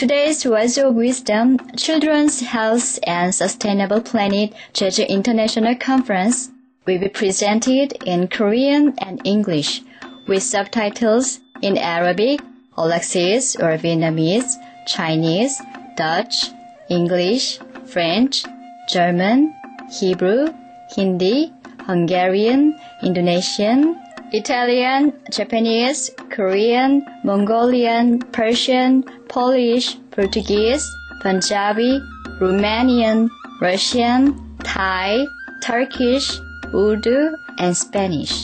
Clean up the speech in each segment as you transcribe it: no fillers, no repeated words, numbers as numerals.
Today's Words of Wisdom, Children's Health and Sustainable Planet Jeju International Conference will be presented in Korean and English with subtitles in Arabic, Alexis or Vietnamese, Chinese, Dutch, English, French, German, Hebrew, Hindi, Hungarian, Indonesian, Italian, Japanese, Korean, Mongolian, Persian, Polish, Portuguese, Punjabi, Romanian, Russian, Thai, Turkish, Urdu, and Spanish.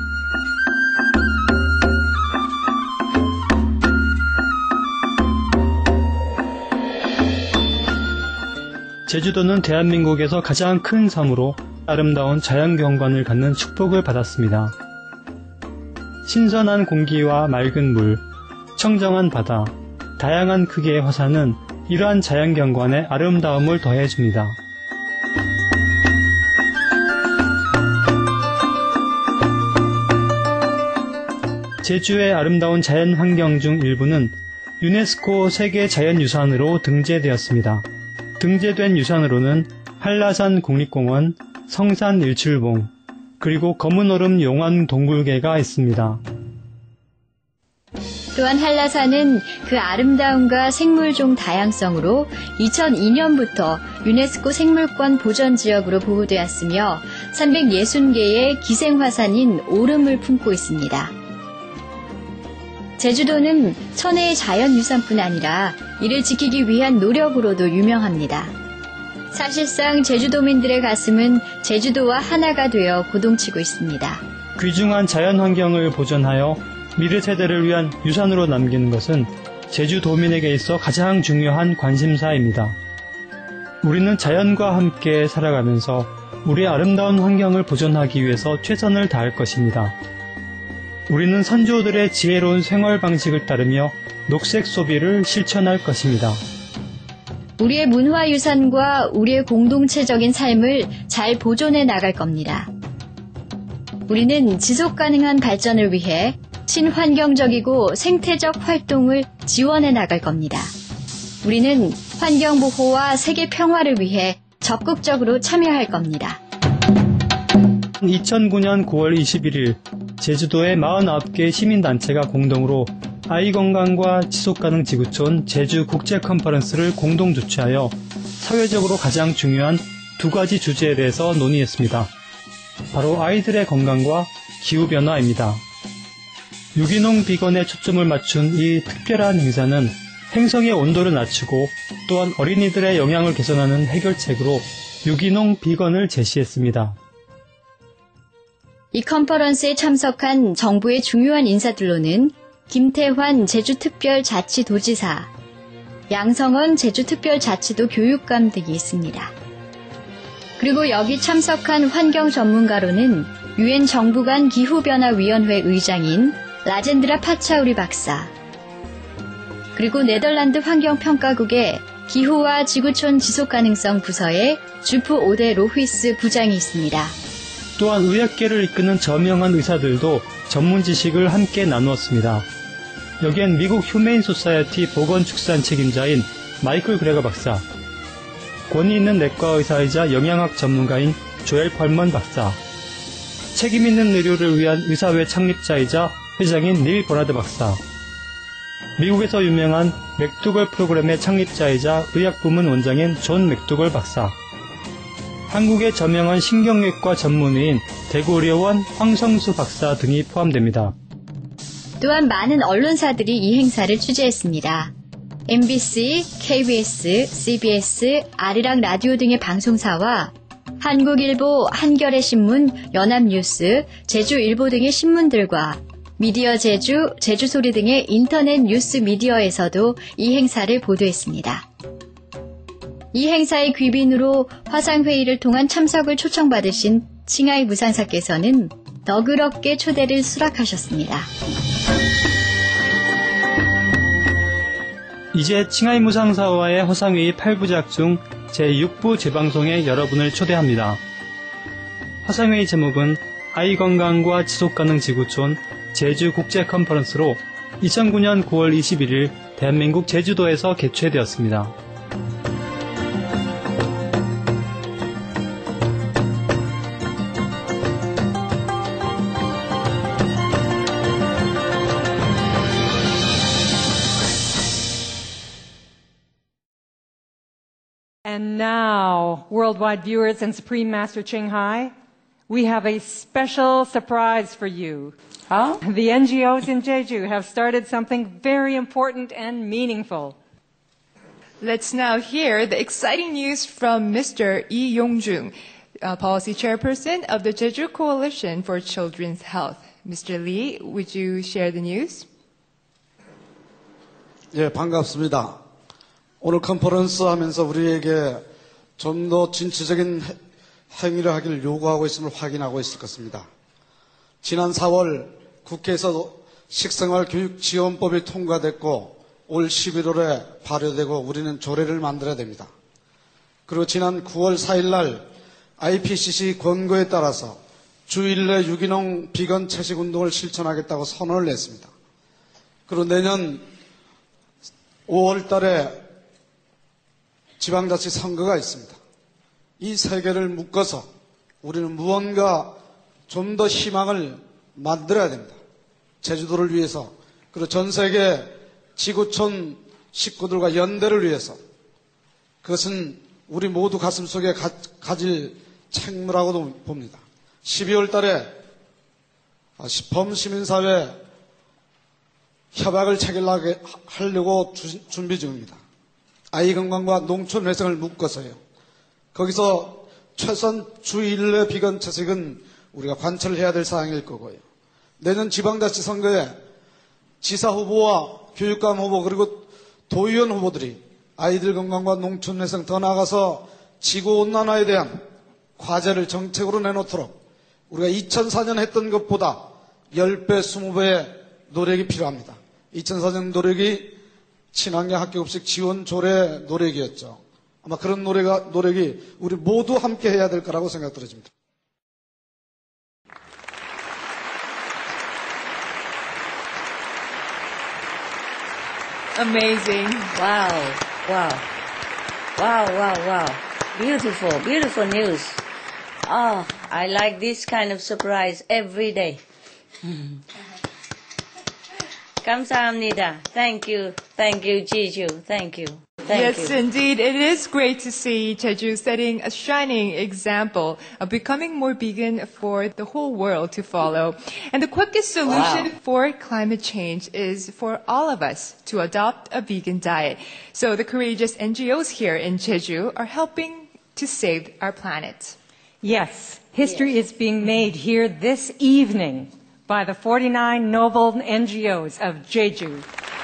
제주도는 대한민국에서 가장 큰 섬으로 아름다운 자연경관을 갖는 축복을 받았습니다. 신선한 공기와 맑은 물, 청정한 바다, 다양한 크기의 화산은 이러한 자연경관에 아름다움을 더해줍니다. 제주의 아름다운 자연환경 중 일부는 유네스코 세계자연유산으로 등재되었습니다. 등재된 유산으로는 한라산 국립공원, 성산 일출봉, 그리고 검은얼음 용암 동굴계가 있습니다. 또한 한라산은 그 아름다움과 생물종 다양성으로 2002년부터 유네스코 생물권 보전지역으로 보호되었으며 360개의 기생화산인 오름을 품고 있습니다. 제주도는 천혜의 자연유산뿐 아니라 이를 지키기 위한 노력으로도 유명합니다. 사실상 제주도민들의 가슴은 제주도와 하나가 되어 고동치고 있습니다. 귀중한 자연환경을 보존하여 미래 세대를 위한 유산으로 남기는 것은 제주도민에게 있어 가장 중요한 관심사입니다. 우리는 자연과 함께 살아가면서 우리의 아름다운 환경을 보존하기 위해서 최선을 다할 것입니다. 우리는 선조들의 지혜로운 생활 방식을 따르며 녹색 소비를 실천할 것입니다. 우리의 문화유산과 우리의 공동체적인 삶을 잘 보존해 나갈 겁니다. 우리는 지속가능한 발전을 위해 친환경적이고 생태적 활동을 지원해 나갈 겁니다. 우리는 환경보호와 세계 평화를 위해 적극적으로 참여할 겁니다. 2009년 9월 21일 제주도의 49개 시민단체가 공동으로 아이건강과 지속가능 지구촌 제주 국제 컨퍼런스를 공동 주최하여 사회적으로 가장 중요한 두 가지 주제에 대해서 논의했습니다. 바로 아이들의 건강과 기후변화입니다. 유기농 비건에 초점을 맞춘 이 특별한 행사는 행성의 온도를 낮추고 또한 어린이들의 영양을 개선하는 해결책으로 유기농 비건을 제시했습니다. 이 컨퍼런스에 참석한 정부의 중요한 인사들로는 김태환 제주특별자치도지사, 양성원 제주특별자치도 교육감 등이 있습니다. 그리고 여기 참석한 환경 전문가로는 유엔 정부 간 기후변화위원회 의장인 라젠드라 파차우리 박사, 그리고 네덜란드 환경평가국의 기후와 지구촌 지속가능성 부서의 주프 오데 로휘스 부장이 있습니다. 또한 의학계를 이끄는 저명한 의사들도 전문 지식을 함께 나누었습니다. 여기엔 미국 휴메인 소사이어티 보건축산 책임자인 마이클 그레거 박사, 권위 있는 내과 의사이자 영양학 전문가인 조엘 펄먼 박사, 책임 있는 의료를 위한 의사회 창립자이자 회장인 닐 버나드 박사, 미국에서 유명한 맥두걸 프로그램의 창립자이자 의학부문 원장인 존 맥두걸 박사, 한국의 저명한 신경외과 전문의인 대구의료원 황성수 박사 등이 포함됩니다. 또한 많은 언론사들이 이 행사를 취재했습니다. MBC, KBS, CBS, 아리랑 라디오 등의 방송사와 한국일보, 한겨레신문, 연합뉴스, 제주일보 등의 신문들과 미디어 제주, 제주소리 등의 인터넷 뉴스 미디어에서도 이 행사를 보도했습니다. 이 행사의 귀빈으로 화상회의를 통한 참석을 초청받으신 칭하이 무상사께서는 너그럽게 초대를 수락하셨습니다. 이제 칭하이 무상사와의 화상회의 8부작 중 제6부 재방송에 여러분을 초대합니다. 화상회의 제목은 아이 건강과 지속가능 지구촌 제주 국제 컨퍼런스로 2009년 9월 21일 대한민국 제주도에서 개최되었습니다. And now, worldwide viewers and Supreme Master Ching Hai, we have a special surprise for you. Huh? The NGOs in Jeju have started something very important and meaningful. Let's now hear the exciting news from Mr. Lee Yong-jung, Policy Chairperson of the Jeju Coalition for Children's Health. Mr. Lee, would you share the news? 예, 반갑습니다. 오늘 컨퍼런스 하면서 우리에게 좀 더 진취적인 행위를 하기를 요구하고 있음을 확인하고 있을 것입니다. 지난 4월 국회에서 식생활교육지원법이 통과됐고 올 11월에 발효되고 우리는 조례를 만들어야 됩니다. 그리고 지난 9월 4일 날 IPCC 권고에 따라서 주일 내 유기농 비건 채식 운동을 실천하겠다고 선언을 냈습니다. 그리고 내년 5월 달에 지방자치 선거가 있습니다. 이 세 개를 묶어서 우리는 무언가 좀 더 희망을 만들어야 됩니다. 제주도를 위해서, 그리고 전 세계 지구촌 식구들과 연대를 위해서. 그것은 우리 모두 가슴속에 가질 책무라고도 봅니다. 12월 달에 범시민사회 협약을 체결하려고 준비 중입니다. 아이 건강과 농촌 회생을 묶어서요. 거기서 최소한 주 1회 비건 채식은 우리가 관철해야 될 사항일 거고요. 내년 지방자치 선거에 지사 후보와 교육감 후보 그리고 도의원 후보들이 아이들 건강과 농촌 회생 더 나아가서 지구온난화에 대한 과제를 정책으로 내놓도록 우리가 2004년 했던 것보다 10배, 20배의 노력이 필요합니다. 2004년 노력이 친환경 학교급식 지원 조례 노력이었죠. 아마 그런 노력이 우리 모두 함께 해야 될 거라고 생각 들어집니다. Amazing. Wow, wow. Wow, wow, wow. Beautiful, beautiful news. Oh, I like this kind of surprise every day. 감사합니다. Thank you, Jeju. Thank you. Thank Yes, you. indeed. It is great to see Jeju setting a shining example of becoming more vegan for the whole world to follow. And the quickest solution for climate change is for all of us to adopt a vegan diet. So the courageous NGOs here in Jeju are helping to save our planet. Yes, history is being made here this evening by the 49 noble NGOs of Jeju.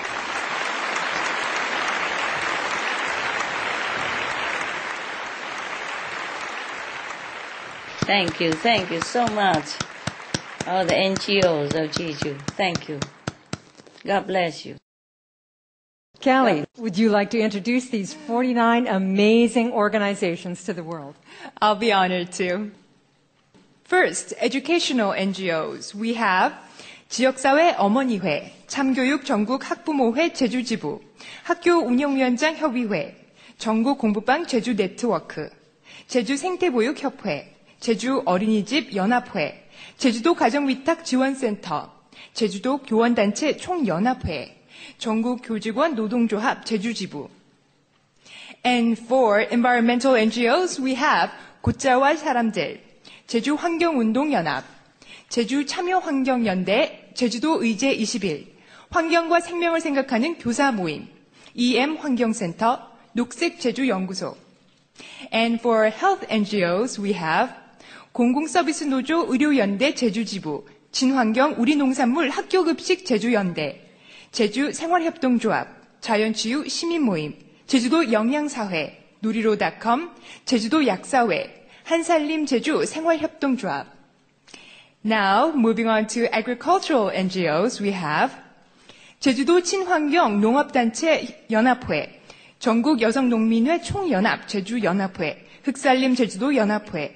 Thank you so much. All the NGOs of Jeju. Thank you. God bless you. Kelly, would you like to introduce these 49 amazing organizations to the world? I'll be honored to. First, educational NGOs. We have 지역사회 어머니회, 참교육 전국 학부모회 제주지부, 학교 운영위원장 협의회, 전국 공부방 제주 네트워크, 제주 생태보육협회, 제주 어린이집 연합회, 제주도 가정위탁지원센터, 제주도 교원단체 총연합회, 전국 교직원 노동조합 제주지부. And for environmental NGOs, we have 곧자와 사람들, 제주 환경운동연합, 제주 참여환경연대, 제주도 의제 21, 환경과 생명을 생각하는 교사 모임, EM 환경센터, 녹색 제주 연구소. And for health NGOs, we have 공공서비스 노조 의료연대 제주지부, 진환경 우리농산물 학교급식 제주연대, 제주 생활협동조합, 자연치유 시민모임, 제주도 영양사회, 누리로.com, 제주도 약사회, 한살림 제주 생활협동조합. Now, moving on to agricultural NGOs, we have 제주도 친환경 농업단체 연합회, 전국 여성농민회 총연합 제주연합회, 흑살림 제주도 연합회,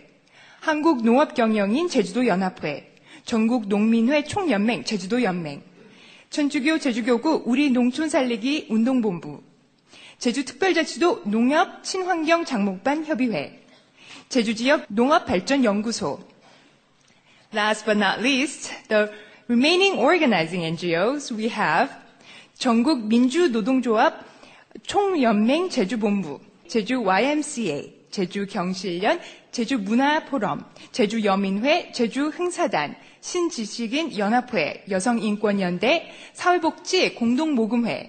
한국농업경영인 제주도 연합회, 전국 농민회 총연맹 제주도 연맹, 천주교 제주교구 우리 농촌 살리기 운동본부, 제주특별자치도 농협 친환경 장목반 협의회, 제주지역 농업발전연구소. Last but not least, the remaining organizing NGOs we have 전국 민주노동조합 총연맹 제주본부, 제주 YMCA, 제주경실련, 제주문화포럼, 제주여민회, 제주흥사단, 신지식인 연합회, 여성인권연대, 사회복지 공동모금회,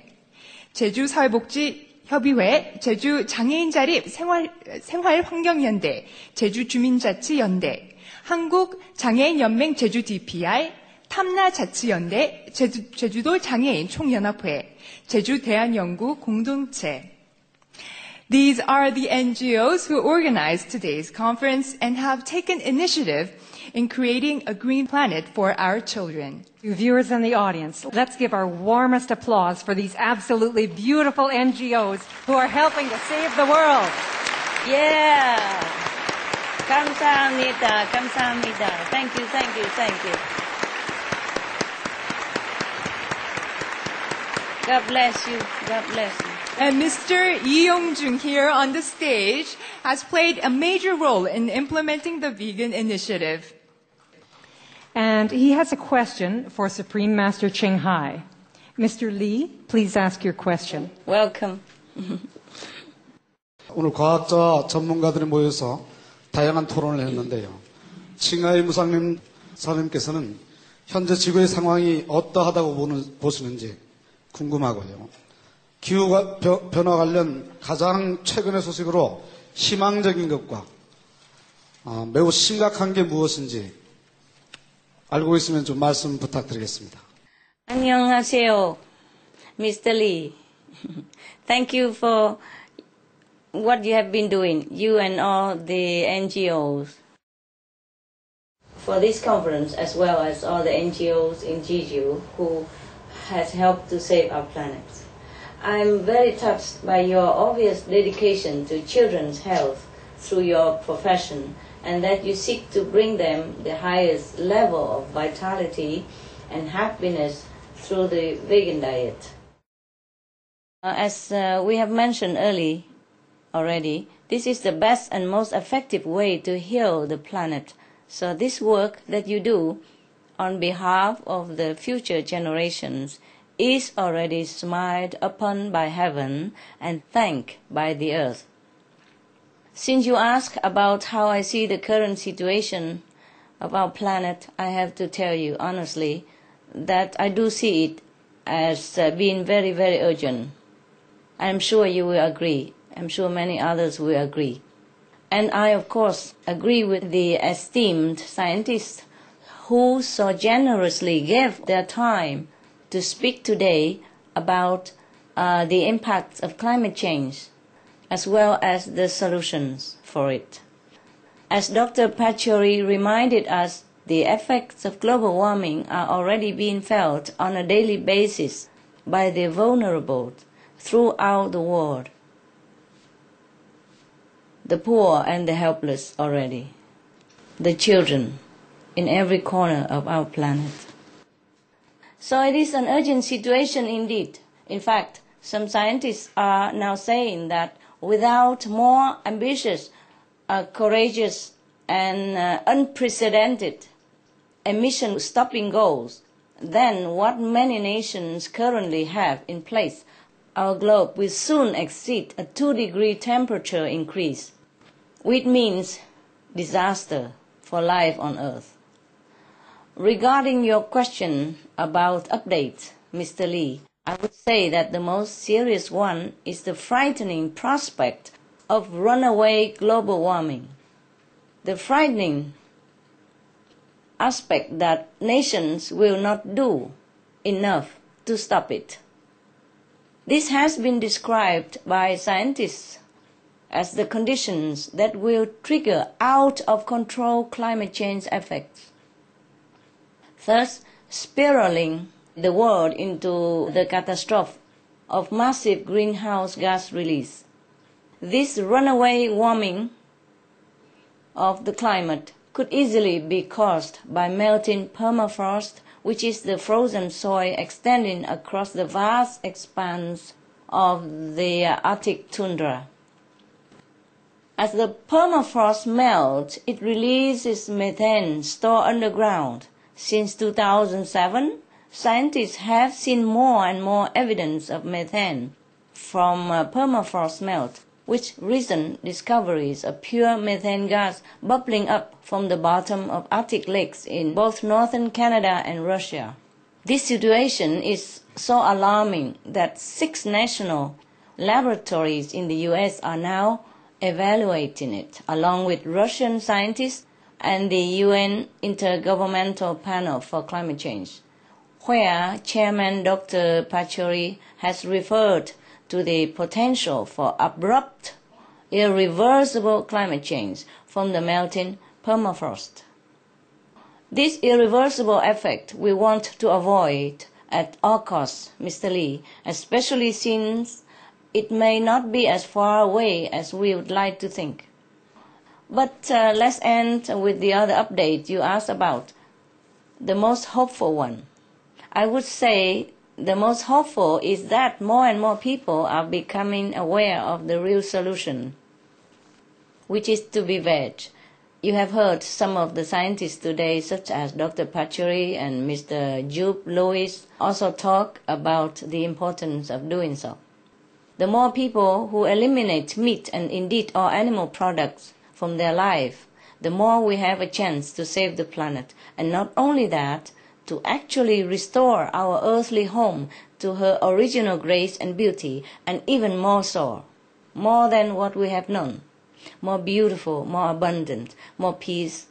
제주사회복지협의회, 제주장애인자립 생활환경연대, 제주주민자치연대, 한국장애인연맹 제주DPR, 탐나자치연대, 제주도 장애인 총연합회, 제주대한연구 공동체. These are the NGOs who organized today's conference and have taken initiative in creating a green planet for our children. You viewers in the audience, let's give our warmest applause for these absolutely beautiful NGOs who are helping to save the world. Yeah. 감사합니다. 감사합니다. Thank you, thank you, thank you. God bless you. God bless you. And Mr. Lee Yong-jung here on the stage has played a major role in implementing the vegan initiative. And he has a question for Supreme Master Ching Hai. Mr. Lee, please ask your question. Welcome. 오늘 과학자 전문가들이 모여서 다양한 토론을 했는데요. 칭하이 무상님 사님께서는 현재 지구의 상황이 어떠하다고 보시는지 궁금하고요. 기후 변화 관련 가장 최근의 소식으로 희망적인 것과 매우 심각한 게 무엇인지 알고 있으면 좀 말씀 부탁드리겠습니다. 안녕하세요, Mr. Lee. Thank you for what you have been doing, you and all the NGOs, for this conference as well as all the NGOs in Jeju who has helped to save our planet. I'm very touched by your obvious dedication to children's health through your profession, and that you seek to bring them the highest level of vitality and happiness through the vegan diet. As we have mentioned already, this is the best and most effective way to heal the planet. So this work that you do on behalf of the future generations is already smiled upon by heaven and thanked by the earth. Since you ask about how I see the current situation of our planet, I have to tell you honestly that I do see it as being very, very urgent. I'm sure you will agree. I'm sure many others will agree. And I, of course, agree with the esteemed scientists who so generously gave their time to speak today about the impacts of climate change as well as the solutions for it. As Dr. Pachauri reminded us, the effects of global warming are already being felt on a daily basis by the vulnerable throughout the world, the poor and the helpless already, the children in every corner of our planet. So it is an urgent situation indeed. In fact, some scientists are now saying that without more ambitious, courageous, and unprecedented emission stopping goals than what many nations currently have in place, our globe will soon exceed a 2-degree temperature increase, which means disaster for life on Earth. Regarding your question about updates, Mr. Lee, I would say that the most serious one is the frightening prospect of runaway global warming. The frightening aspect that nations will not do enough to stop it. This has been described by scientists as the conditions that will trigger out-of-control climate change effects, thus spiraling the world into the catastrophe of massive greenhouse gas release. This runaway warming of the climate could easily be caused by melting permafrost, which is the frozen soil extending across the vast expanse of the Arctic tundra. As the permafrost melts, it releases methane stored underground. Since 2007, scientists have seen more and more evidence of methane from permafrost melt, with recent discoveries of pure methane gas bubbling up from the bottom of Arctic lakes in both northern Canada and Russia. This situation is so alarming that 6 national laboratories in the US are now evaluating it, along with Russian scientists and the UN Intergovernmental Panel for Climate Change, where Chairman Dr. Pachauri has referred to the potential for abrupt, irreversible climate change from the melting permafrost. This irreversible effect we want to avoid at all costs, Mr. Lee, especially since it may not be as far away as we would like to think. But let's end with the other update you asked about, the most hopeful one. I would say the most hopeful is that more and more people are becoming aware of the real solution, which is to be veg. You have heard some of the scientists today, such as Dr. Pachauri and Mr. Jude Lewis, also talk about the importance of doing so. The more people who eliminate meat and indeed all animal products from their life, the more we have a chance to save the planet. And not only that, to actually restore our earthly home to her original grace and beauty, and even more so, more than what we have known, more beautiful, more abundant, more peace,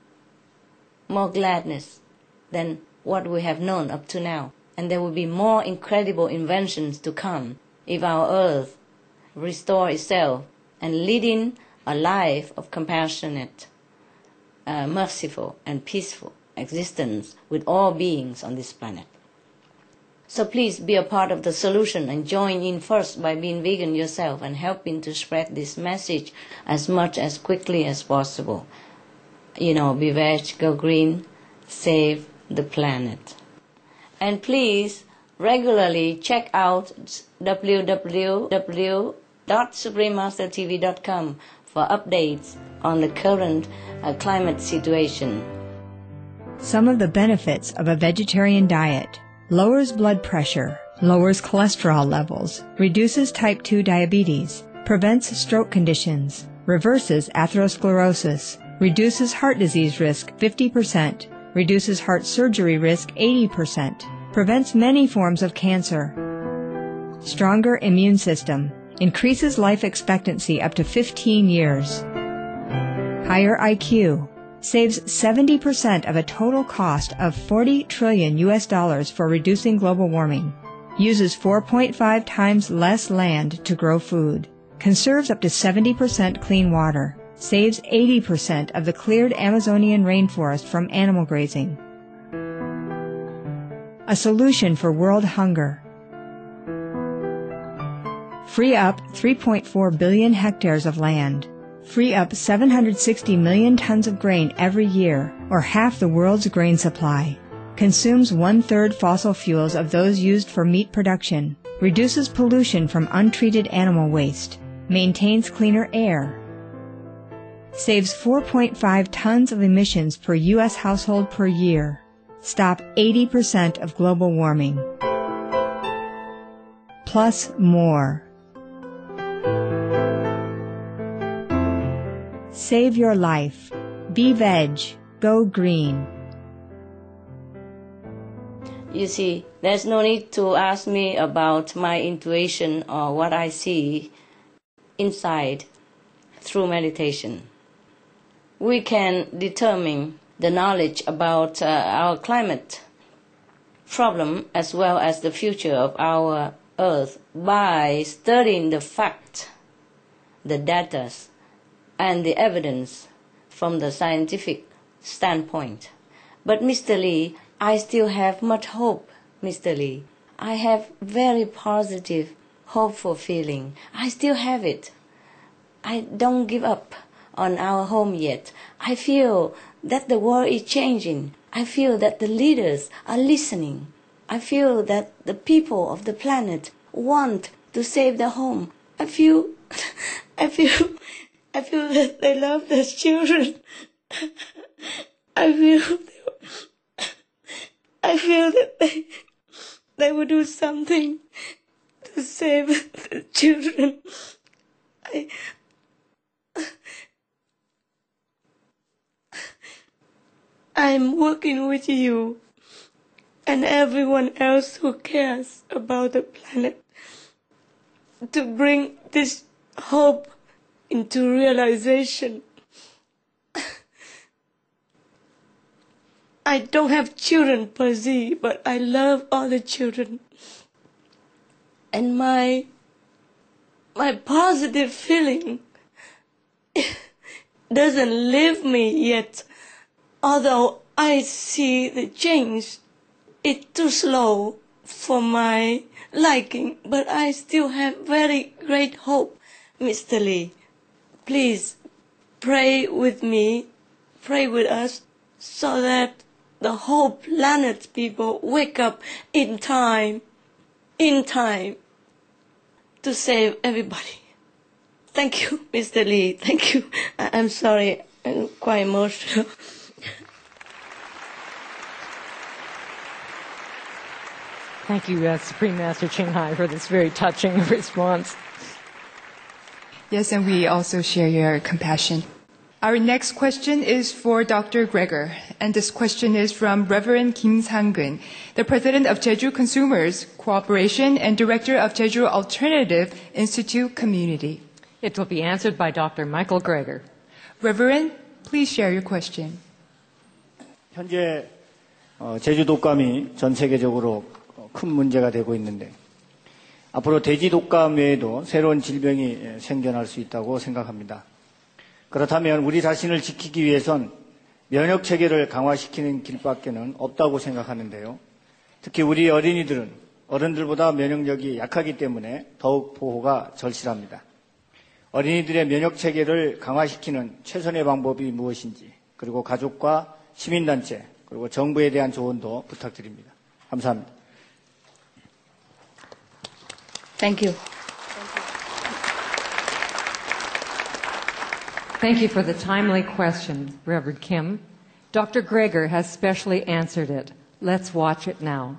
more gladness than what we have known up to now. And there will be more incredible inventions to come if our earth restores itself and leading a life of compassionate, merciful, and peaceful existence with all beings on this planet. So please be a part of the solution and join in first by being vegan yourself and helping to spread this message as much as quickly as possible. Be veg, go green, save the planet. And please regularly check out www.suprememastertv.com for updates on the current climate situation. Some of the benefits of a vegetarian diet: lowers blood pressure, lowers cholesterol levels, reduces type 2 diabetes, prevents stroke conditions, reverses atherosclerosis, reduces heart disease risk 50%, reduces heart surgery risk 80%, prevents many forms of cancer. Stronger immune system, increases life expectancy up to 15 years. Higher IQ, saves 70% of a total cost of $40 trillion for reducing global warming, uses 4.5 times less land to grow food, conserves up to 70% clean water, saves 80% of the cleared Amazonian rainforest from animal grazing. A solution for world hunger. Free up 3.4 billion hectares of land. Free up 760 million tons of grain every year, or half the world's grain supply. Consumes 1/3 fossil fuels of those used for meat production. Reduces pollution from untreated animal waste. Maintains cleaner air. Saves 4.5 tons of emissions per U.S. household per year. Stop 80% of global warming. Plus more. Save your life. Be veg. Go green. You see, there's no need to ask me about my intuition or what I see inside through meditation. We can determine the knowledge about our climate problem as well as the future of our Earth by studying the fact, the data, and the evidence from the scientific standpoint. But Mr. Lee, I still have much hope, Mr. Lee. I have very positive, hopeful feeling. I still have it. I don't give up on our home yet. I feel that the world is changing. I feel that the leaders are listening. I feel that the people of the planet want to save their home. I feel that they love their children. I feel that they will do something to save the children. I'm working with you and everyone else who cares about the planet to bring this hope into realization. I don't have children per se, but I love all the children. And my positive feeling doesn't leave me yet. Although I see the change, it's too slow for my liking, but I still have very great hope, Mr. Lee. Please pray with me, pray with us, so that the whole planet people wake up in time to save everybody. Thank you, Mr. Lee. Thank you. I'm sorry, I'm quite emotional. Thank you, Supreme Master Ching Hai, for this very touching response. Yes, and we also share your compassion. Our next question is for Dr. Gregor, and this question is from Reverend Kim Sang-gun, the president of Jeju Consumers Cooperation and director of Jeju Alternative Institute Community. It will be answered by Dr. Michael Gregor. Reverend, please share your question. 현재 제주 독감이 전 세계적으로 큰 문제가 되고 있는데 앞으로 돼지 독감 외에도 새로운 질병이 생겨날 수 있다고 생각합니다. 그렇다면 우리 자신을 지키기 위해선 면역 체계를 강화시키는 길밖에는 없다고 생각하는데요. 특히 우리 어린이들은 어른들보다 면역력이 약하기 때문에 더욱 보호가 절실합니다. 어린이들의 면역 체계를 강화시키는 최선의 방법이 무엇인지, 그리고 가족과 시민단체, 그리고 정부에 대한 조언도 부탁드립니다. 감사합니다. Thank you. Thank you for the timely question, Reverend Kim. Dr. Gregor has specially answered it. Let's watch it now.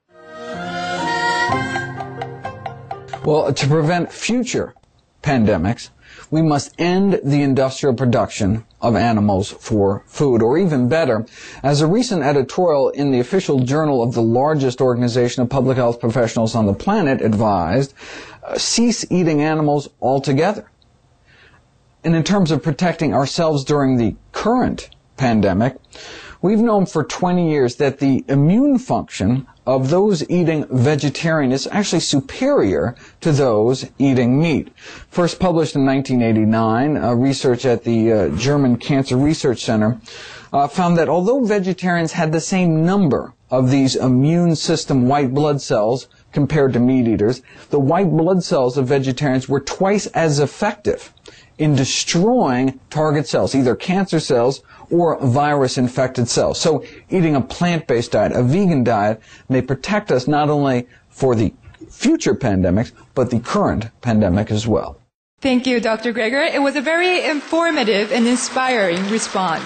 Well, to prevent future pandemics, we must end the industrial production of animals for food, or even better, as a recent editorial in the official journal of the largest organization of public health professionals on the planet advised, cease eating animals altogether. And in terms of protecting ourselves during the current pandemic, we've known for 20 years that the immune function of those eating vegetarian is actually superior to those eating meat. First published in 1989, research at the German Cancer Research Center found that although vegetarians had the same number of these immune system white blood cells compared to meat eaters, the white blood cells of vegetarians were twice as effective in destroying target cells, either cancer cells or virus-infected cells. So eating a plant-based diet, a vegan diet, may protect us not only for the future pandemics, but the current pandemic as well. Thank you, Dr. Gregor. It was a very informative and inspiring response.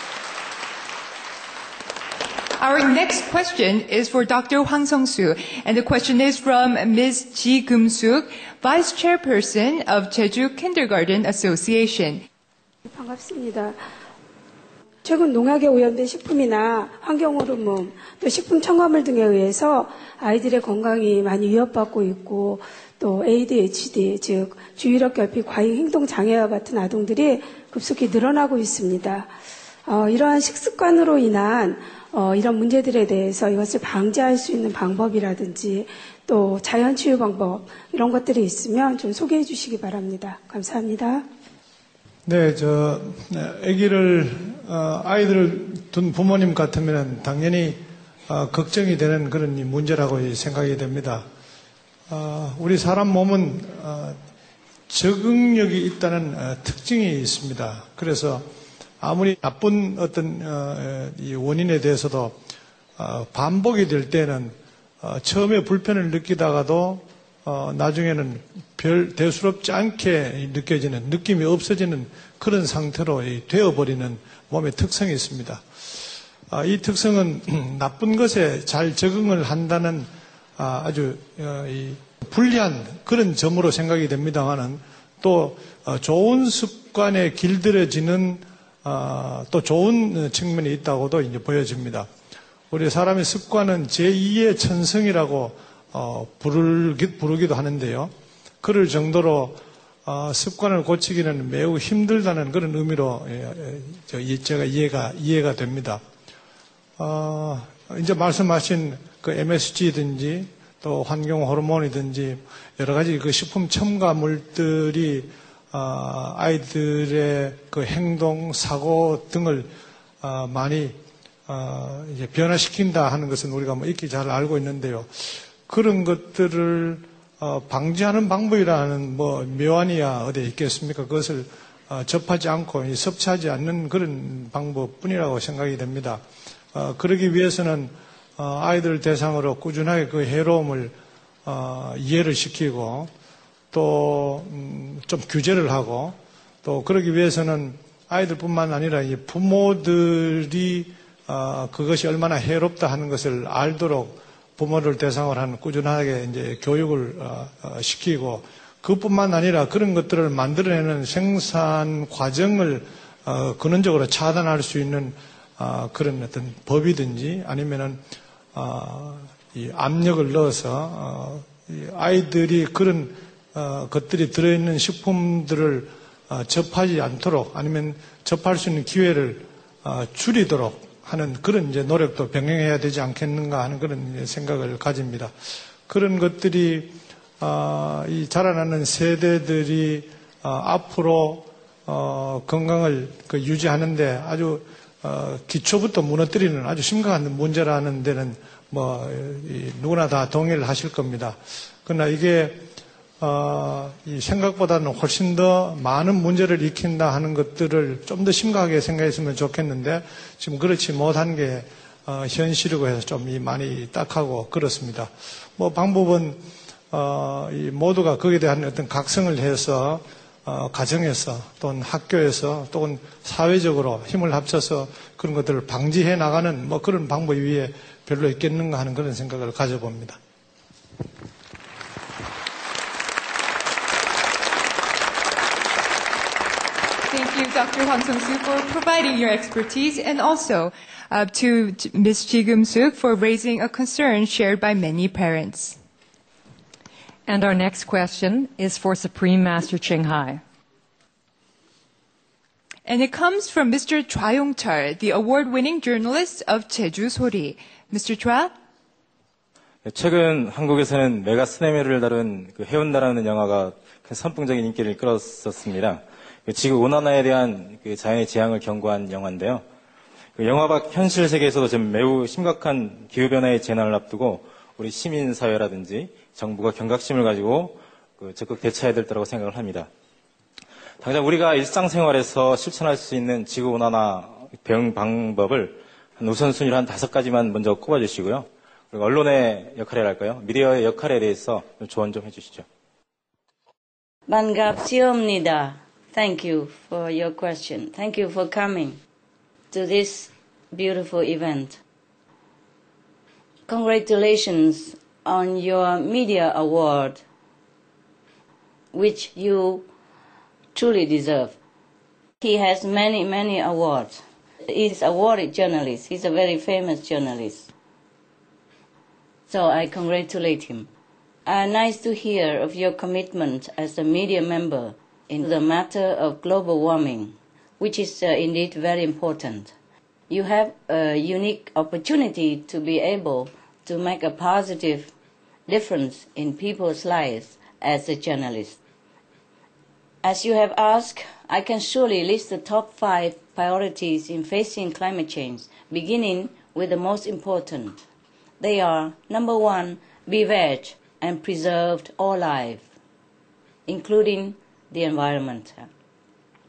Our next question is for Dr. Hwang Sung-soo, and the question is from Ms. Ji Kum-suk, Vice Chairperson of Jeju Kindergarten Association. 반갑습니다. 최근 농약에 오염된 식품이나 환경호르몬, 또 식품 첨가물 등에 의해서 아이들의 건강이 많이 위협받고 있고 또 ADHD, 즉 주의력 결핍 과잉 행동 장애와 같은 아동들이 급속히 늘어나고 있습니다. 이러한 식습관으로 인한 이런 문제들에 대해서 이것을 방지할 수 있는 방법이라든지 또 자연치유 방법 이런 것들이 있으면 좀 소개해 주시기 바랍니다. 감사합니다. 네, 아이들을 둔 부모님 같으면 당연히 걱정이 되는 그런 문제라고 생각이 됩니다. 우리 사람 몸은 적응력이 있다는 특징이 있습니다. 그래서 아무리 나쁜 어떤 이 원인에 대해서도 반복이 될 때는 처음에 불편을 느끼다가도 나중에는 별 대수롭지 않게 느껴지는 느낌이 없어지는 그런 상태로 되어버리는 몸의 특성이 있습니다. 이 특성은 나쁜 것에 잘 적응을 한다는 아주 불리한 그런 점으로 생각이 됩니다만은 또 좋은 습관에 길들여지는 또 좋은 측면이 있다고도 이제 보여집니다. 우리 사람의 습관은 제2의 천성이라고 부르기도 하는데요. 그럴 정도로 습관을 고치기는 매우 힘들다는 그런 의미로 제가 이해가 됩니다. 이제 말씀하신 그 MSG든지 또 환경 호르몬이든지 여러 가지 그 식품 첨가물들이 아이들의 그 행동, 사고 등을 많이 이제 변화시킨다 하는 것은 우리가 뭐 익히 잘 알고 있는데요. 그런 것들을 방지하는 방법이라는 뭐 묘안이야 어디에 있겠습니까? 그것을 접하지 않고 섭취하지 않는 그런 방법뿐이라고 생각이 됩니다. 그러기 위해서는 아이들 대상으로 꾸준하게 그 해로움을 이해를 시키고 또 좀 규제를 하고 또 그러기 위해서는 아이들뿐만 아니라 이 부모들이 그것이 얼마나 해롭다 하는 것을 알도록 부모를 대상으로 하는 꾸준하게 이제 교육을 시키고 그뿐만 아니라 그런 것들을 만들어내는 생산 과정을 근원적으로 차단할 수 있는 그런 어떤 법이든지 아니면은 이 압력을 넣어서 이 아이들이 그런 것들이 들어있는 식품들을 접하지 않도록 아니면 접할 수 있는 기회를 줄이도록 하는 그런 이제 노력도 병행해야 되지 않겠는가 하는 그런 생각을 가집니다. 그런 것들이 이 자라나는 세대들이 앞으로 건강을 유지하는데 아주 기초부터 무너뜨리는 아주 심각한 문제라는 데는 뭐 누구나 다 동의를 하실 겁니다. 그러나 이게 이 생각보다는 훨씬 더 많은 문제를 일으킨다 하는 것들을 좀 더 심각하게 생각했으면 좋겠는데 지금 그렇지 못한 게 현실이고 해서 좀 많이 딱하고 그렇습니다. 뭐 방법은 이 모두가 거기에 대한 어떤 각성을 해서 가정에서 또는 학교에서 또는 사회적으로 힘을 합쳐서 그런 것들을 방지해 나가는 뭐 그런 방법 위에 별로 있겠는가 하는 그런 생각을 가져봅니다. Thank you, Dr. Hwang Sung-soo, for providing your expertise, and also to Ms. Ji Geum-suk for raising a concern shared by many parents. And our next question is for Supreme Master Ching Hai. And it comes from Mr. Chua Yong-chul, the award-winning journalist of Jeju Sori. Mr. Chua? 최근 한국에서는 메가스네메를 다룬 그 해온다라는 영화가 큰 선풍적인 인기를 끌었었습니다. 지구 온난화에 대한 그 자연의 재앙을 경고한 영화인데요. 그 영화 밖 현실 세계에서도 지금 매우 심각한 기후변화의 재난을 앞두고 우리 시민사회라든지 정부가 경각심을 가지고 그 적극 대처해야 될 때라고 생각을 합니다. 당장 우리가 일상생활에서 실천할 수 있는 지구온난화 대응 방법을 한 우선순위로 한 5가지만 먼저 꼽아주시고요. 그리고 언론의 역할이랄까요? 미디어의 역할에 대해서 조언 좀 해주시죠. 반갑습니다. Thank you for your question. Thank you for coming to this beautiful event. Congratulations on your media award, which you truly deserve. He has many, many awards. He's an awarded journalist. He's a very famous journalist. So I congratulate him. Nice to hear of your commitment as a media member in the matter of global warming, which is indeed very important. You have a unique opportunity to be able to make a positive difference in people's lives as a journalist. As you have asked, I can surely list the top 5 priorities in facing climate change, beginning with the most important. They are, number 1, beware and preserve all life, including the environment.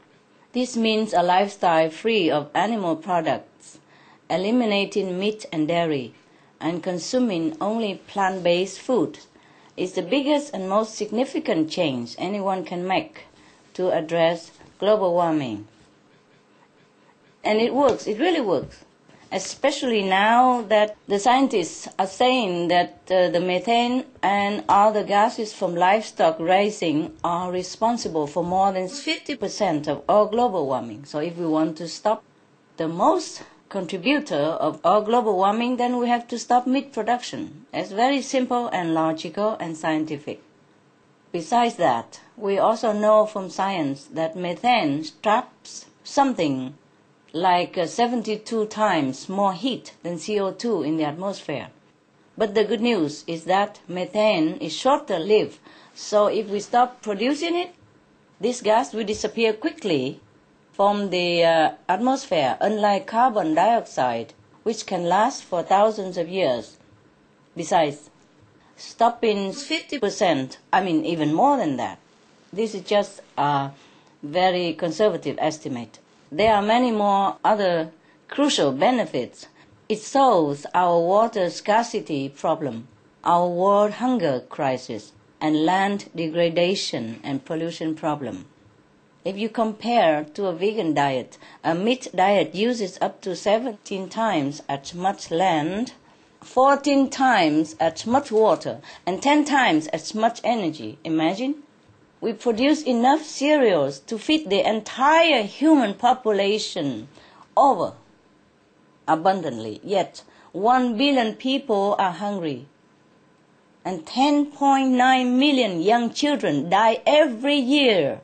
This means a lifestyle free of animal products, eliminating meat and dairy, and consuming only plant-based food is the biggest and most significant change anyone can make to address global warming. And it works, it really works, especially now that the scientists are saying that the methane and other gases from livestock raising are responsible for more than 50% of all global warming. So if we want to stop the most contributor of all global warming, then we have to stop meat production. It's very simple and logical and scientific. Besides that, we also know from science that methane traps something like 72 times more heat than CO2 in the atmosphere. But the good news is that methane is shorter-lived, so if we stop producing it, this gas will disappear quickly from the atmosphere, unlike carbon dioxide, which can last for thousands of years. Besides, stopping 50%, even more than that, this is just a very conservative estimate. There are many more other crucial benefits. It solves our water scarcity problem, our world hunger crisis, and land degradation and pollution problem. If you compare to a vegan diet, a meat diet uses up to 17 times as much land, 14 times as much water, and 10 times as much energy. Imagine? We produce enough cereals to feed the entire human population over abundantly, yet 1 billion people are hungry, and 10.9 million young children die every year.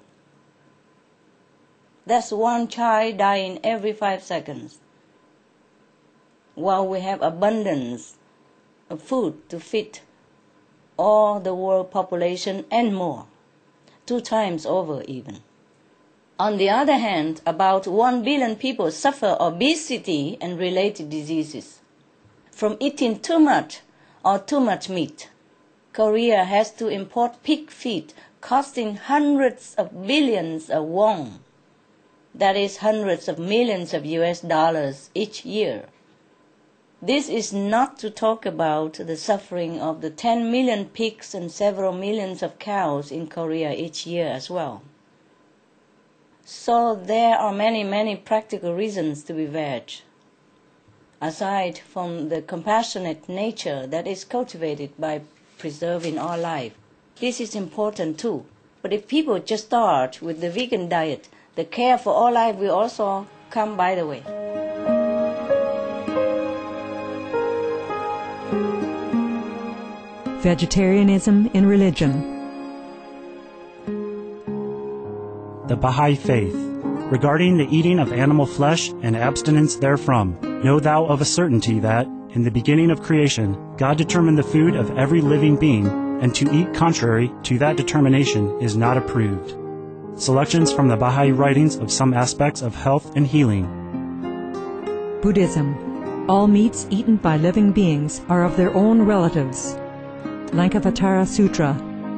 That's one child dying every 5 seconds. While we have abundance of food to feed all the world population and more, 2 times over even. On the other hand, about 1 billion people suffer obesity and related diseases from eating too much or too much meat. Korea has to import pig feet costing hundreds of billions of won. That is hundreds of millions of US dollars each year. This is not to talk about the suffering of the 10 million pigs and several millions of cows in Korea each year as well. So there are many, many practical reasons to be veg, aside from the compassionate nature that is cultivated by preserving all life. This is important too. But if people just start with the vegan diet, the care for all life will also come by the way. Vegetarianism in religion. The Baha'i Faith. Regarding the eating of animal flesh and abstinence therefrom, know thou of a certainty that, in the beginning of creation, God determined the food of every living being, and to eat contrary to that determination is not approved. Selections from the Baha'i writings of some aspects of health and healing. Buddhism. All meats eaten by living beings are of their own relatives. Lankavatara Sutra.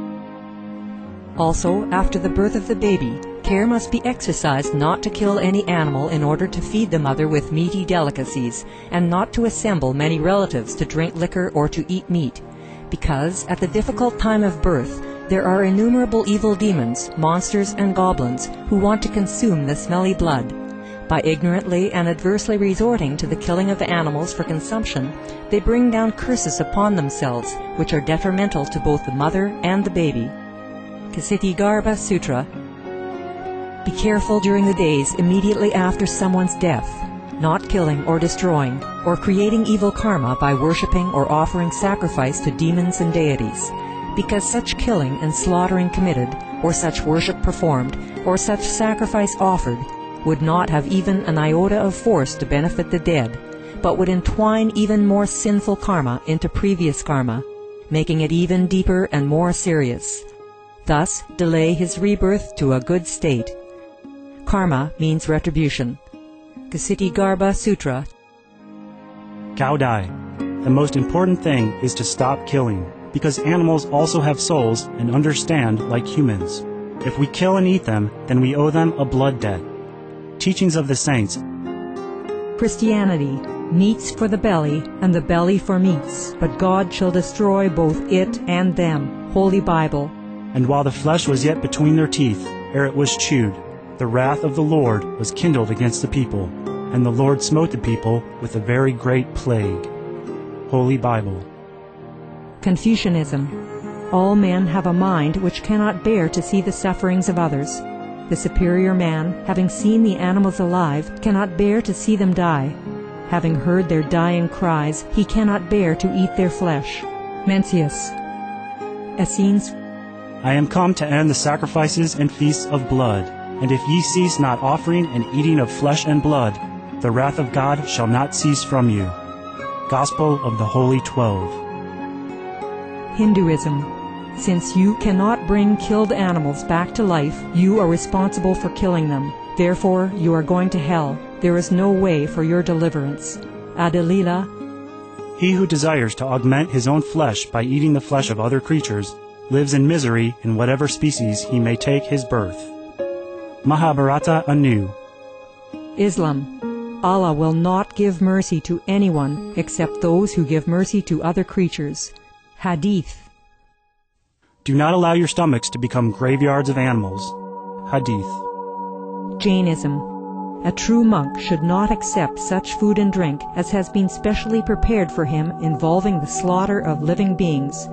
Also, after the birth of the baby, care must be exercised not to kill any animal in order to feed the mother with meaty delicacies, and not to assemble many relatives to drink liquor or to eat meat, because at the difficult time of birth there are innumerable evil demons, monsters, and goblins who want to consume the smelly blood. By ignorantly and adversely resorting to the killing of animals for consumption, they bring down curses upon themselves, which are detrimental to both the mother and the baby. Ksitigarbha Sutra. Be careful during the days immediately after someone's death, not killing or destroying, or creating evil karma by worshipping or offering sacrifice to demons and deities, because such killing and slaughtering committed, or such worship performed, or such sacrifice offered, would not have even an iota of force to benefit the dead, but would entwine even more sinful karma into previous karma, making it even deeper and more serious. Thus, delay his rebirth to a good state. Karma means retribution. Ksitigarbha Sutra. Cao Dai. The most important thing is to stop killing, because animals also have souls and understand like humans. If we kill and eat them, then we owe them a blood debt. teachings of the saints. Christianity, meats for the belly, and the belly for meats, but God shall destroy both it and them. Holy Bible. And while the flesh was yet between their teeth, ere it was chewed, the wrath of the Lord was kindled against the people, and the Lord smote the people with a very great plague. Holy Bible. Confucianism. All men have a mind which cannot bear to see the sufferings of others. The superior man, having seen the animals alive, cannot bear to see them die. Having heard their dying cries, he cannot bear to eat their flesh. Mencius. Essenes. I am come to end the sacrifices and feasts of blood, and if ye cease not offering and eating of flesh and blood, the wrath of God shall not cease from you. Gospel of the Holy 12. Hinduism. Since you cannot bring killed animals back to life, you are responsible for killing them. Therefore, you are going to hell. There is no way for your deliverance. Adalila. He who desires to augment his own flesh by eating the flesh of other creatures lives in misery in whatever species he may take his birth. Mahabharata anew. Islam. Allah will not give mercy to anyone except those who give mercy to other creatures. Hadith. Do not allow your stomachs to become graveyards of animals. Hadith. Jainism. A true monk should not accept such food and drink as has been specially prepared for him involving the slaughter of living beings.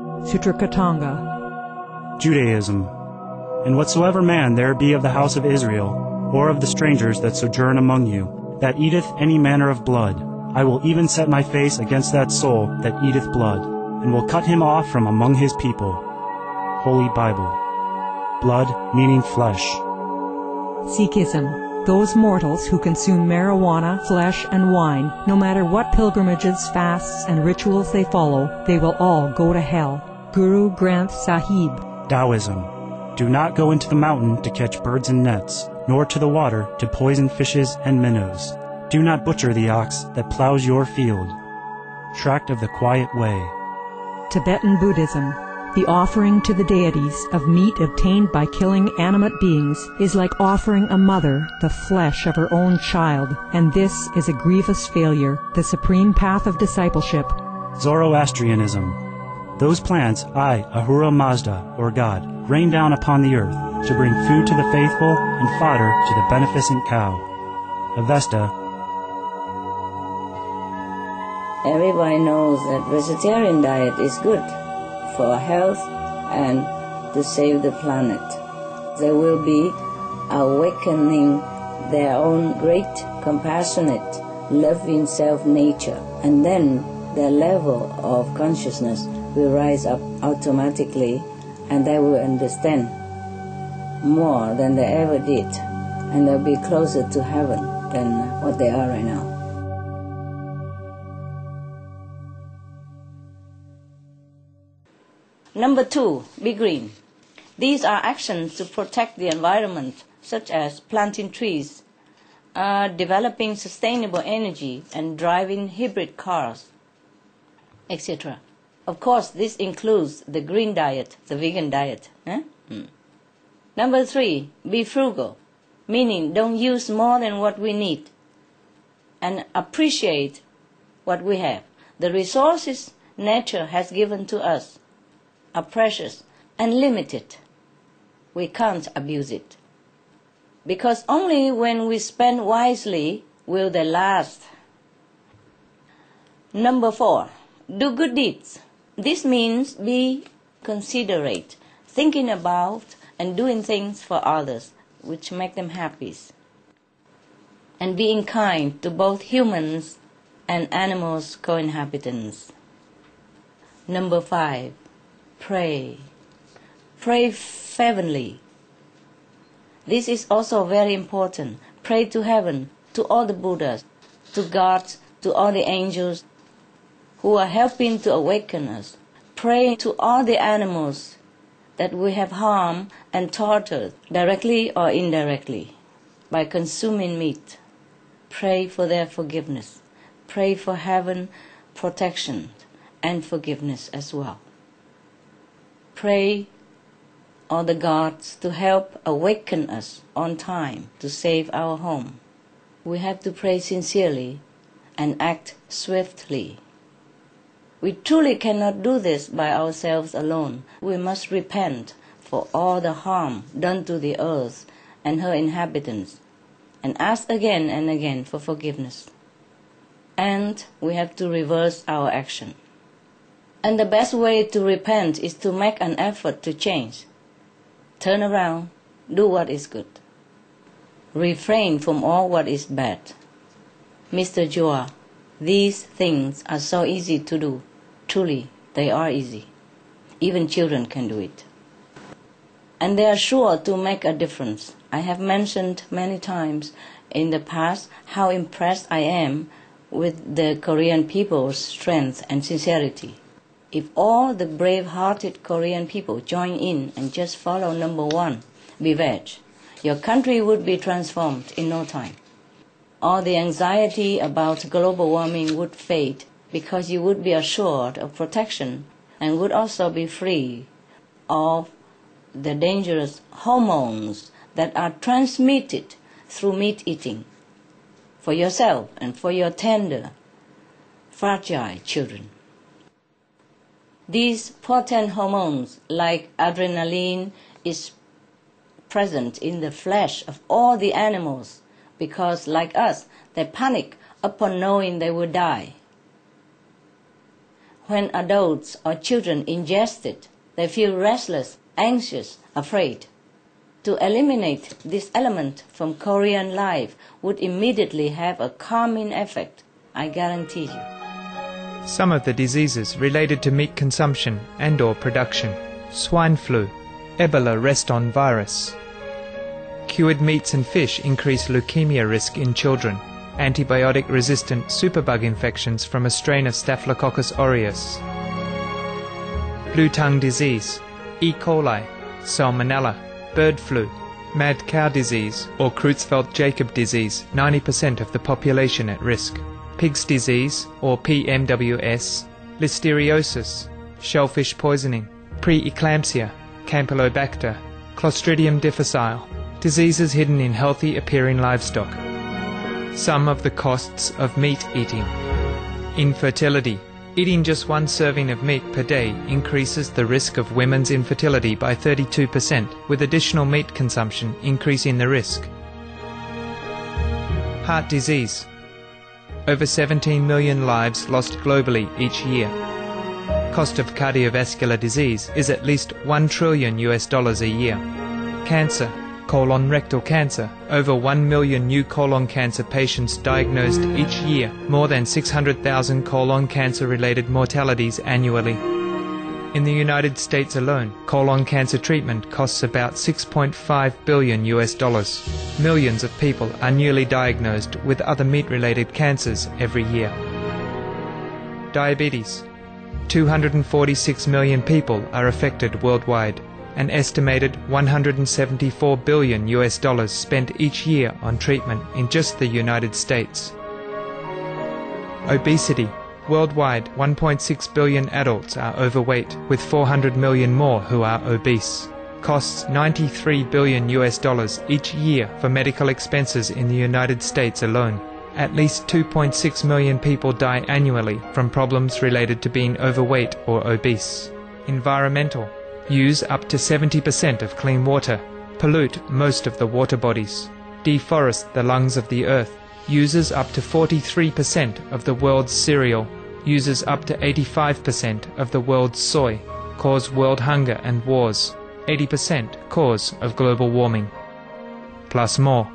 Sutrakatanga. Judaism. And whatsoever man there be of the house of Israel, or of the strangers that sojourn among you, that eateth any manner of blood, I will even set my face against that soul that eateth blood, and will cut him off from among his people. Holy Bible. Blood meaning flesh. Sikhism. Those mortals who consume marijuana, flesh, and wine, no matter what pilgrimages, fasts, and rituals they follow, they will all go to hell. Guru Granth Sahib. Taoism. Do not go into the mountain to catch birds and nets, nor to the water to poison fishes and minnows. Do not butcher the ox that plows your field. Tract of the Quiet Way. Tibetan Buddhism. The offering to the deities of meat obtained by killing animate beings is like offering a mother the flesh of her own child, and this is a grievous failure, the supreme path of discipleship. Zoroastrianism. Those plants I, Ahura Mazda, or God, rain down upon the earth to bring food to the faithful and fodder to the beneficent cow. Avesta. Everybody knows that vegetarian diet is good for health and to save the planet. They will be awakening their own great, compassionate, loving self-nature, and then their level of consciousness will rise up automatically, and they will understand more than they ever did, and they'll be closer to heaven than what they are right now. Number 2, be green. These are actions to protect the environment, such as planting trees, developing sustainable energy, and driving hybrid cars, etc. Of course, this includes the green diet, the vegan diet. Number 3, be frugal, meaning don't use more than what we need, and appreciate what we have. The resources nature has given to us are precious and limited. We can't abuse it, because only when we spend wisely will they last. Number 4, do good deeds. This means be considerate, thinking about and doing things for others which make them happy, and being kind to both humans and animals co-inhabitants. Number 5, pray. Pray fervently. This is also very important. Pray to heaven, to all the Buddhas, to God, to all the angels who are helping to awaken us. Pray to all the animals that we have harmed and tortured, directly or indirectly, by consuming meat. Pray for their forgiveness. Pray for heaven protection and forgiveness as well. Pray or the gods to help awaken us on time to save our home. We have to pray sincerely and act swiftly. We truly cannot do this by ourselves alone. We must repent for all the harm done to the earth and her inhabitants, and ask again and again for forgiveness. And we have to reverse our action. And the best way to repent is to make an effort to change. Turn around, do what is good. Refrain from all what is bad. Mr. Joa, these things are so easy to do. Truly, they are easy. Even children can do it. And they are sure to make a difference. I have mentioned many times in the past how impressed I am with the Korean people's strength and sincerity. If all the brave-hearted Korean people join in and just follow number one, be veg, your country would be transformed in no time. All the anxiety about global warming would fade because you would be assured of protection and would also be free of the dangerous hormones that are transmitted through meat eating for yourself and for your tender, fragile children. These potent hormones, like adrenaline, is present in the flesh of all the animals because, like us, they panic upon knowing they will die. When adults or children ingest it, they feel restless, anxious, afraid. To eliminate this element from Korean life would immediately have a calming effect, I guarantee you. Some of the diseases related to meat consumption and/or production: swine flu, Ebola reston virus. Cured meats and fish increase leukemia risk in children. Antibiotic-resistant superbug infections from a strain of Staphylococcus aureus. Blue tongue disease, E. coli, Salmonella, bird flu, mad cow disease or Creutzfeldt-Jakob disease, 90% of the population at risk. Pig's disease or PMWS, listeriosis, shellfish poisoning, preeclampsia, Campylobacter, Clostridium difficile, diseases hidden in healthy appearing livestock. Some of the costs of meat eating. Infertility. Eating just one serving of meat per day increases the risk of women's infertility by 32%, with additional meat consumption increasing the risk. Heart disease. Over 17 million lives lost globally each year. Cost of cardiovascular disease is at least $1 trillion a year. Cancer. Colon rectal cancer. Over 1 million new colon cancer patients diagnosed each year, more than 600,000 colon cancer-related mortalities annually. In the United States alone, colon cancer treatment costs about $6.5 billion. Millions of people are newly diagnosed with other meat-related cancers every year. Diabetes. 246 million people are affected worldwide. An estimated $174 billion spent each year on treatment in just the United States. Obesity. Worldwide, 1.6 billion adults are overweight, with 400 million more who are obese. Costs $93 billion each year for medical expenses in the United States alone. At least 2.6 million people die annually from problems related to being overweight or obese. Environmental. Use up to 70% of clean water. Pollute most of the water bodies. Deforest the lungs of the earth. Uses up to 43% of the world's cereal. Uses up to 85% of the world's soy. Cause world hunger and wars. 80% cause of global warming. Plus more.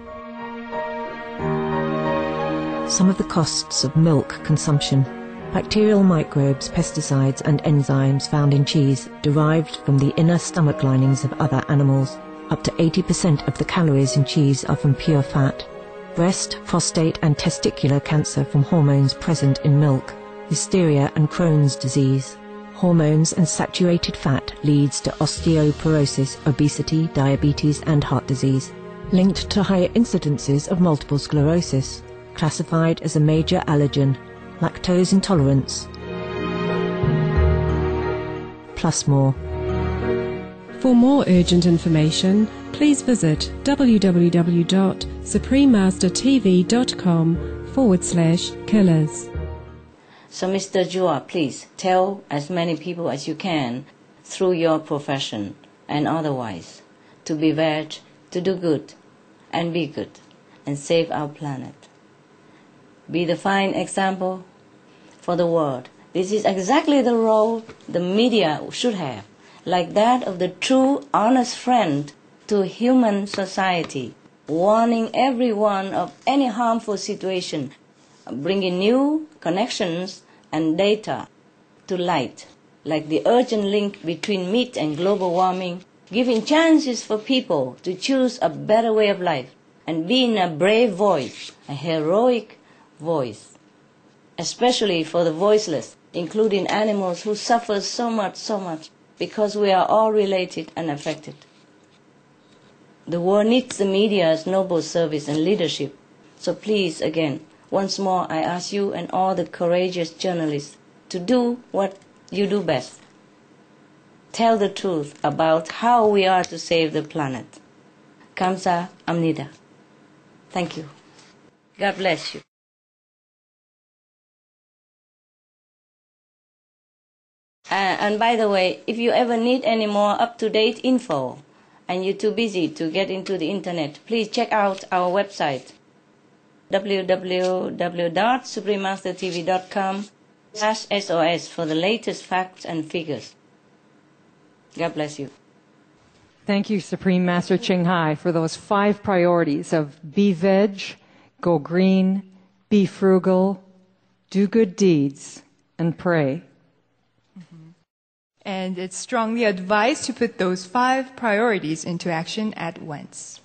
Some of the costs of milk consumption. Bacterial microbes, pesticides and enzymes found in cheese derived from the inner stomach linings of other animals. Up to 80% of the calories in cheese are from pure fat. Breast, prostate and testicular cancer from hormones present in milk. Listeria and Crohn's disease. Hormones and saturated fat leads to osteoporosis, obesity, diabetes and heart disease. Linked to higher incidences of multiple sclerosis. Classified as a major allergen. Lactose intolerance. Plus more. For more urgent information, please visit www.suprememastertv.com/killers. So, Mr. Jua, please tell as many people as you can through your profession and otherwise to be veg, to do good and be good and save our planet. Be the fine example for the world. This is exactly the role the media should have, like that of the true, honest friend to human society, warning everyone of any harmful situation, bringing new connections and data to light, like the urgent link between meat and global warming, giving chances for people to choose a better way of life, and being a brave voice, a heroic voice, especially for the voiceless, including animals who suffer so much, because we are all related and affected. The world needs the media's noble service and leadership. So please, again, once more, I ask you and all the courageous journalists to do what you do best. Tell the truth about how we are to save the planet. Kamsa Amnida. Thank you. God bless you. And by the way, if you ever need any more up-to-date info and you're too busy to get into the internet, please check out our website, www.suprememastertv.com/SOS for the latest facts and figures. God bless you. Thank you, Supreme Master Ching Hai, for those 5 priorities of be veg, go green, be frugal, do good deeds, and pray. And it's strongly advised to put those 5 priorities into action at once.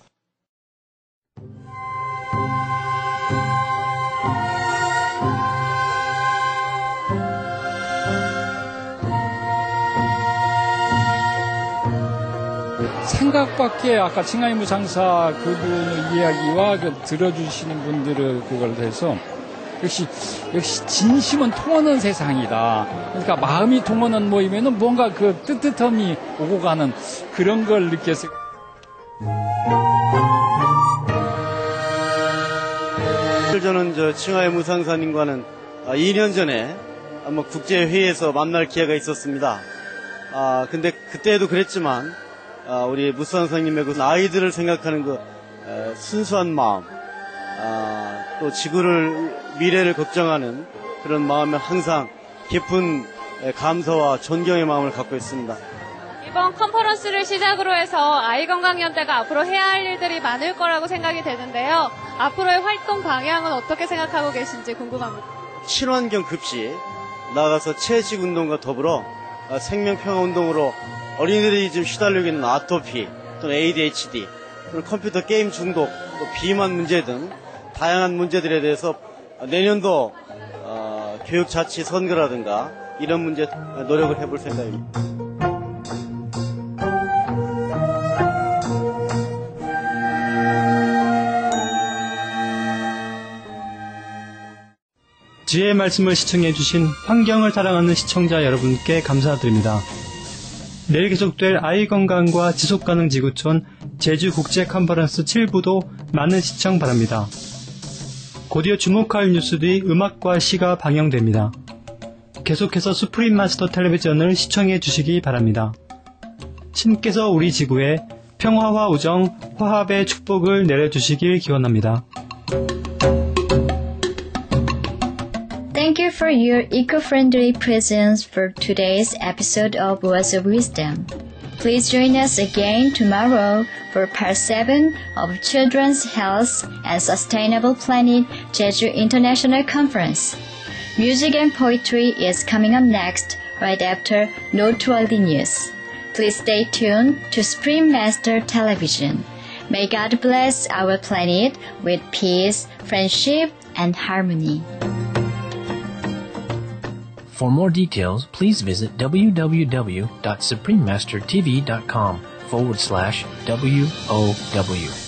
생각밖에 아까 칭하이 무상사 그분의 이야기와 들어주시는 분들을 그걸 해서 역시 진심은 통하는 세상이다. 그러니까 마음이 통하는 모임에는 뭔가 그 뜨뜻함이 오고 가는 그런 걸 느꼈어요. 저는 칭하이 무상사님과는 2년 전에 국제회의에서 만날 기회가 있었습니다. 근데 그때도 그랬지만 우리 무상사님의 그 아이들을 생각하는 그 순수한 마음, 또 지구를 미래를 걱정하는 그런 마음에 항상 깊은 감사와 존경의 마음을 갖고 있습니다. 이번 컨퍼런스를 시작으로 해서 아이건강연대가 앞으로 해야 할 일들이 많을 거라고 생각이 되는데요. 앞으로의 활동 방향은 어떻게 생각하고 계신지 궁금합니다. 친환경 급식, 나아가서 채식운동과 더불어 생명평화운동으로 어린이들이 지금 시달리고 있는 아토피, 또는 ADHD, 또는 컴퓨터 게임 중독, 또 비만 문제 등 다양한 문제들에 대해서 내년도 교육자치 선거라든가 이런 문제 노력을 해볼 생각입니다. 지혜의 말씀을 시청해주신 환경을 사랑하는 시청자 여러분께 감사드립니다. 내일 계속될 아이건강과 지속가능 지구촌 제주국제 컨퍼런스 7부도 많은 시청 바랍니다. 곧이어 주목할 뉴스들이 음악과 시가 방영됩니다. 계속해서 수프림 마스터 텔레비전을 시청해 주시기 바랍니다. 신께서 우리 지구에 평화와 우정, 화합의 축복을 내려주시길 기원합니다. Thank you for your eco-friendly presence for today's episode of Words of Wisdom. Please join us again tomorrow for Part 7 of Children's Health and Sustainable Planet Jeju International Conference. Music and poetry is coming up next, right after Noteworthy News. Please stay tuned to Supreme Master Television. May God bless our planet with peace, friendship, and harmony. For more details, please visit www.suprememastertv.com/WOW.